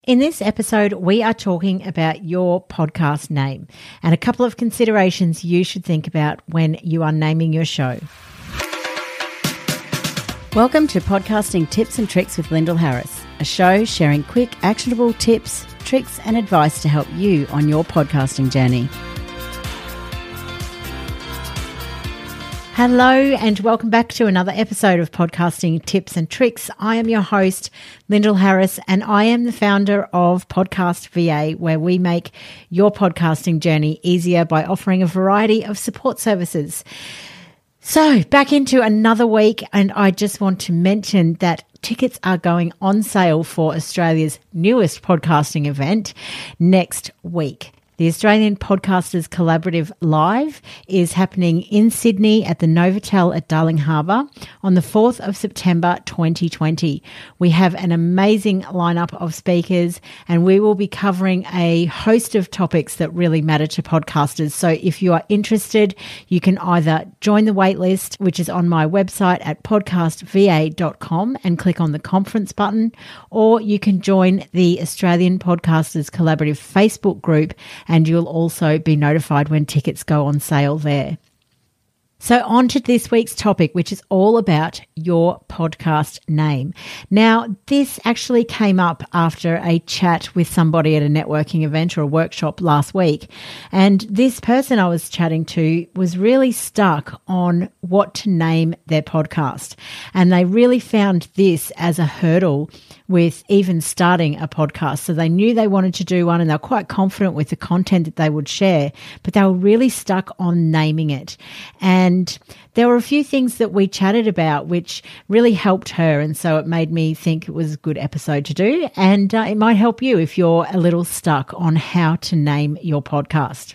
In this episode, we are talking about your podcast name and a couple of considerations you should think about when you are naming your show. Welcome to Podcasting Tips and Tricks with Lyndall Harris, a show sharing quick, actionable tips, tricks, and advice to help you on your podcasting journey. Hello and welcome back to another episode of Podcasting Tips and Tricks. I am your host, Lyndall Harris, and I am the founder of Podcast VA, where we make your podcasting journey easier by offering a variety of support services. So back into another week, and I just want to mention that tickets are going on sale for Australia's newest podcasting event next week. The Australian Podcasters Collaborative Live is happening in Sydney at the Novotel at Darling Harbour on the 4th of September 2020. We have an amazing lineup of speakers and we will be covering a host of topics that really matter to podcasters. So if you are interested, you can either join the waitlist, which is on my website at podcastva.com and click on the conference button, or you can join the Australian Podcasters Collaborative Facebook group and you'll also be notified when tickets go on sale there. So on to this week's topic, which is all about your podcast name. Now, this actually came up after a chat with somebody at a networking event or a workshop last week. And this person I was chatting to was really stuck on what to name their podcast. And they really found this as a hurdle with even starting a podcast. So they knew they wanted to do one and they were quite confident with the content that they would share, but they were really stuck on naming it. And there were a few things that we chatted about which really helped her. And so it made me think it was a good episode to do. And it might help you if you're a little stuck on how to name your podcast.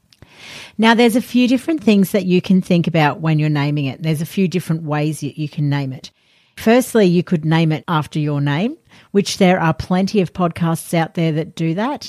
Now, there's a few different things that you can think about when you're naming it. There's a few different ways that you can name it. Firstly, you could name it after your name, which there are plenty of podcasts out there that do that.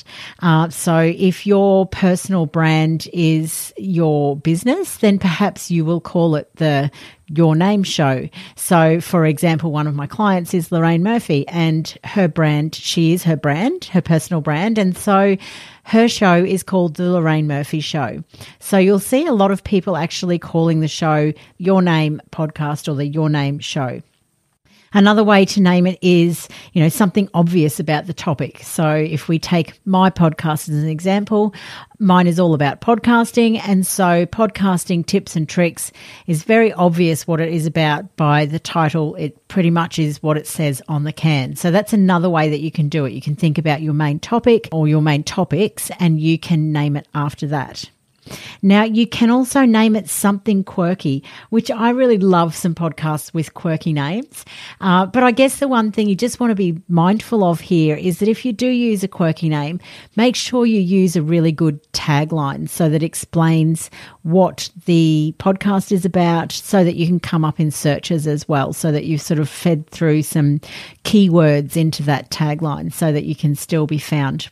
So if your personal brand is your business, then perhaps you will call it the Your Name Show. So, for example, one of my clients is Lorraine Murphy, and her brand, she is her brand, her personal brand, and so her show is called The Lorraine Murphy Show. So you'll see a lot of people actually calling the show Your Name Podcast or the Your Name Show. Another way to name it is, something obvious about the topic. So if we take my podcast as an example, mine is all about podcasting. And so Podcasting Tips and Tricks is very obvious what it is about by the title. It pretty much is what it says on the can. So that's another way that you can do it. You can think about your main topic or your main topics and you can name it after that. Now, you can also name it something quirky, which I really love some podcasts with quirky names. But I guess the one thing you just want to be mindful of here is that if you do use a quirky name, make sure you use a really good tagline so that explains what the podcast is about so that you can come up in searches as well, so that you've sort of fed through some keywords into that tagline so that you can still be found.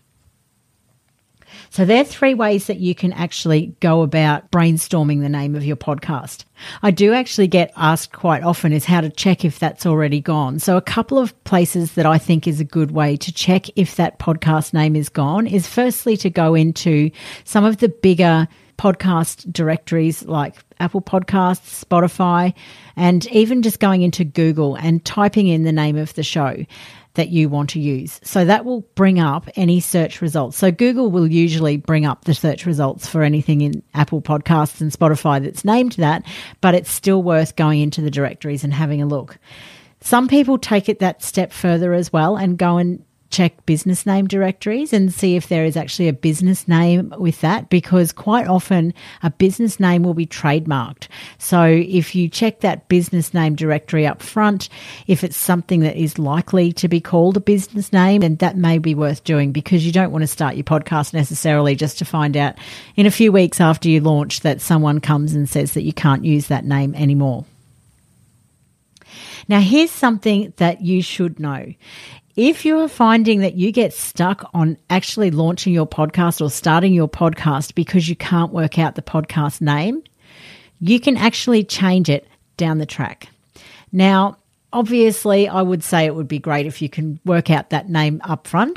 So there are three ways that you can actually go about brainstorming the name of your podcast. I do actually get asked quite often is how to check if that's already gone. So a couple of places that I think is a good way to check if that podcast name is gone is firstly to go into some of the bigger podcast directories like Apple Podcasts, Spotify, and even just going into Google and typing in the name of the show that you want to use. So that will bring up any search results. So Google will usually bring up the search results for anything in Apple Podcasts and Spotify that's named that, but it's still worth going into the directories and having a look. Some people take it that step further as well and go and check business name directories and see if there is actually a business name with that, because quite often a business name will be trademarked. So if you check that business name directory up front, if it's something that is likely to be called a business name, then that may be worth doing, because you don't want to start your podcast necessarily just to find out in a few weeks after you launch that someone comes and says that you can't use that name anymore. Now, here's something that you should know. If you are finding that you get stuck on actually launching your podcast or starting your podcast because you can't work out the podcast name, you can actually change it down the track. Now, obviously, I would say it would be great if you can work out that name up front,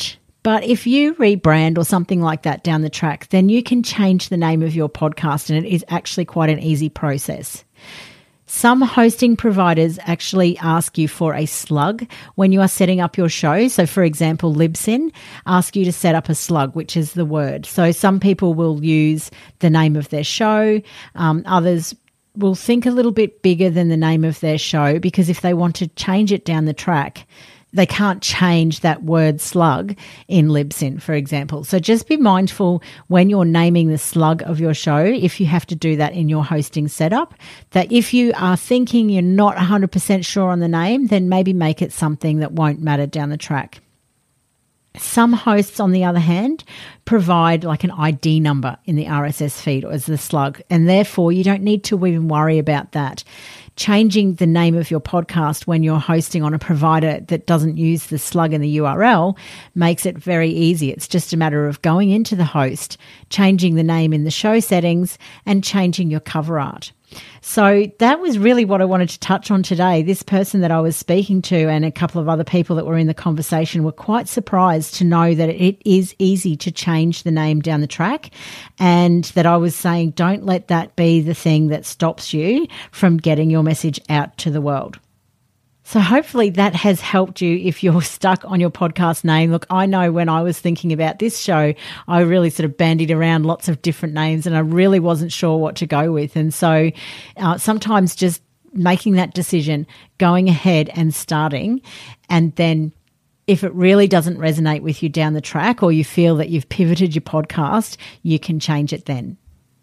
But if you rebrand or something like that down the track, then you can change the name of your podcast, and it is actually quite an easy process. Some hosting providers actually ask you for a slug when you are setting up your show. So, for example, Libsyn asks you to set up a slug, which is the word. So some people will use the name of their show. Others will think a little bit bigger than the name of their show, because if they want to change it down the track, they can't change that word slug in Libsyn, for example. So just be mindful when you're naming the slug of your show, if you have to do that in your hosting setup, that if you are thinking you're not 100% sure on the name, then maybe make it something that won't matter down the track. Some hosts, on the other hand, provide like an ID number in the RSS feed as the slug, and therefore you don't need to even worry about that. Changing the name of your podcast when you're hosting on a provider that doesn't use the slug in the URL makes it very easy. It's just a matter of going into the host, changing the name in the show settings, and changing your cover art. So that was really what I wanted to touch on today. This person that I was speaking to and a couple of other people that were in the conversation were quite surprised to know that it is easy to change the name down the track, and that I was saying don't let that be the thing that stops you from getting your message out to the world. So hopefully that has helped you if you're stuck on your podcast name. Look, I know when I was thinking about this show, I really sort of bandied around lots of different names and I really wasn't sure what to go with. And so sometimes just making that decision, going ahead and starting, and then if it really doesn't resonate with you down the track, or you feel that you've pivoted your podcast, you can change it then.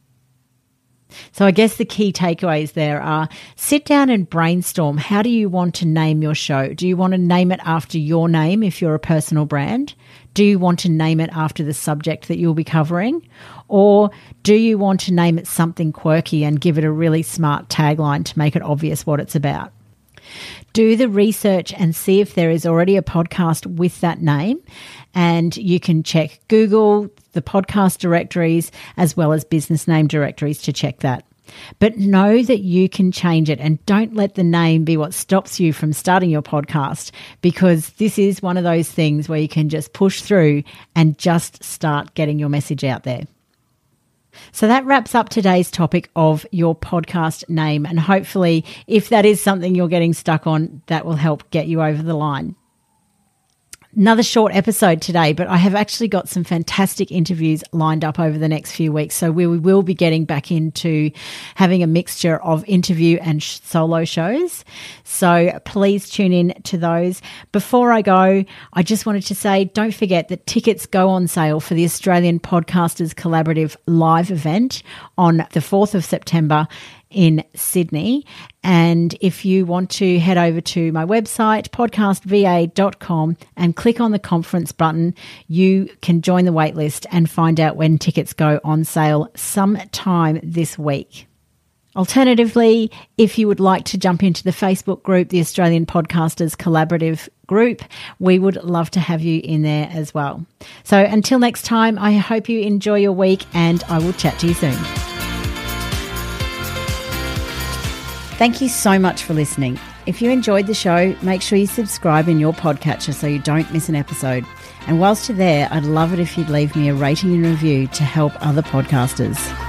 So I guess the key takeaways there are sit down and brainstorm. How do you want to name your show? Do you want to name it after your name if you're a personal brand? Do you want to name it after the subject that you'll be covering? Or do you want to name it something quirky and give it a really smart tagline to make it obvious what it's about? Do the research and see if there is already a podcast with that name, and you can check Google, the podcast directories, as well as business name directories to check that. But know that you can change it, and don't let the name be what stops you from starting your podcast, because this is one of those things where you can just push through and just start getting your message out there. So that wraps up today's topic of your podcast name. And hopefully, if that is something you're getting stuck on, that will help get you over the line. Another short episode today, but I have actually got some fantastic interviews lined up over the next few weeks. So we will be getting back into having a mixture of interview and solo shows. So please tune in to those. Before I go, I just wanted to say, don't forget that tickets go on sale for the Australian Podcasters Collaborative live event on the 4th of September in Sydney. And if you want to head over to my website, podcastva.com, and click on the conference button, you can join the waitlist and find out when tickets go on sale sometime this week. Alternatively, if you would like to jump into the Facebook group, the Australian Podcasters Collaborative group, we would love to have you in there as well. So until next time, I hope you enjoy your week, and I will chat to you soon. Thank you so much for listening. If you enjoyed the show, make sure you subscribe in your podcatcher so you don't miss an episode. And whilst you're there, I'd love it if you'd leave me a rating and review to help other podcasters.